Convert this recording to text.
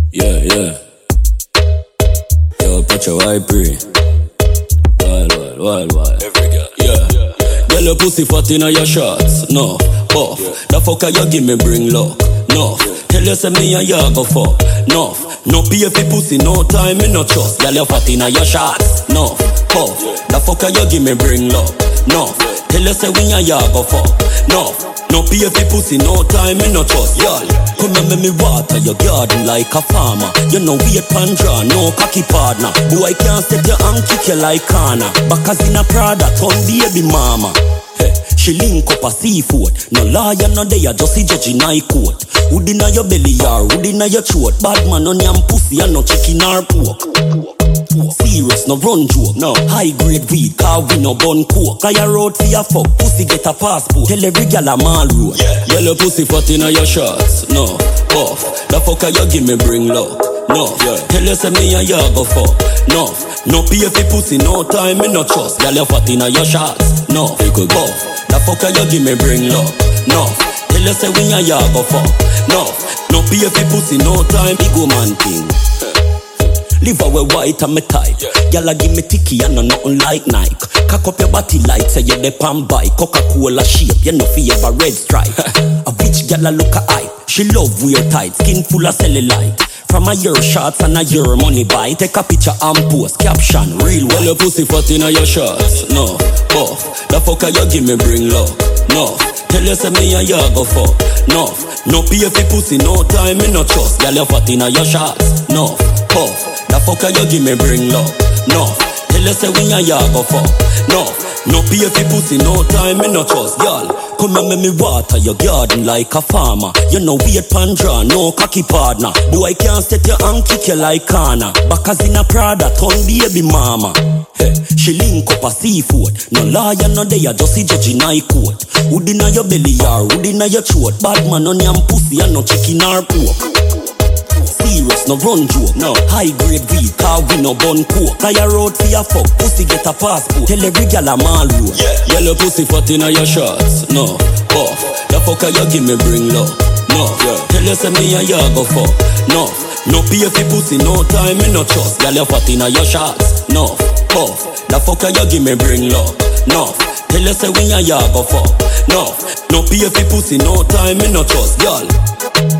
Yeah, yeah. Yo, put your white pre. Wild. Every girl. Yeah. Girl, your pussy fat inna your shots. No, off. The fucker you give me bring luck. No, tell you say me and you go fuck. No, no pay for pussy, no time, me no trust. Girl, you fat inna your shots. No, off. The fucker you give me bring luck. No, tell you say we and you go fuck. No pay for pussy, no time, me no trust. Y'all, come and make me water your garden like a farmer. You know we a pandra, no cocky partner. Boy can't set your and kick you like Kana. Backers in a Prada, turn baby mama. Hey, she link up a seafood. No lawyer, no day, just see judge in high court. Wood inna your belly or wood inna your throat. Bad man on yam pussy and no chicken or pork. Serious, no run joke. No high grade weed, car we no bun coke. Fly a road for your fuck, pussy get a passport. Tell every gal a mall road. Yellow pussy fat inna your shots. No, off. The fucker you give me bring luck. No, tell you say me and you go fuck. No pay for pussy, no time, me no trust. Gal you fat inna your shots. No, you could go. The fucker you give me bring luck. No, tell you say we and you go fuck. No pay for pussy, no time, big woman thing. Live away white and me type. Y'all give me ticky and no nothing like Nike. Cock up your body like say you the pan bike. Coca-Cola shape, you know fi have a red stripe. A bitch y'all look a hype. She love weird tight, skin full of cellulite. From a year shots and a year money buy. Take a picture and post, caption, real well. Your pussy fat inna your shots. No, off. The fucker you give me bring luck. No, tell you say me and you go fuck. No pay for pussy, no time, me no trust. Y'all you fat inna your shots. No, off. The fucker you give me bring luck. No, tell you say we and you go fuck. No pay for pussy, no time, me no trust. Y'all, come and make me water your garden like a farmer. You know we a pandra, no cocky partner. Boy can't set your and kick you like Kana. Backers in a Prada, turn baby mama. Hey, she link up a seafood. No lawyer, no day, just see judge in high court. Wood inna your belly or wood inna your throat. Bad man on yam pussy and no chicken or pork. Serious, no run joke. No high grade weed, car we no bun coke. Fly a road for your fuck, pussy get a passport. Tell every gal a mall road. Yellow pussy fat inna your shots. No, off. The fucker you give me bring luck. No, tell you say me and you go fuck. No pay for pussy, no time, me no trust. Gal you fat inna your shots. No, off. The fucker you give me bring luck. No, tell you say we and you go fuck. No pay for pussy, no time, me no trust. Y'all.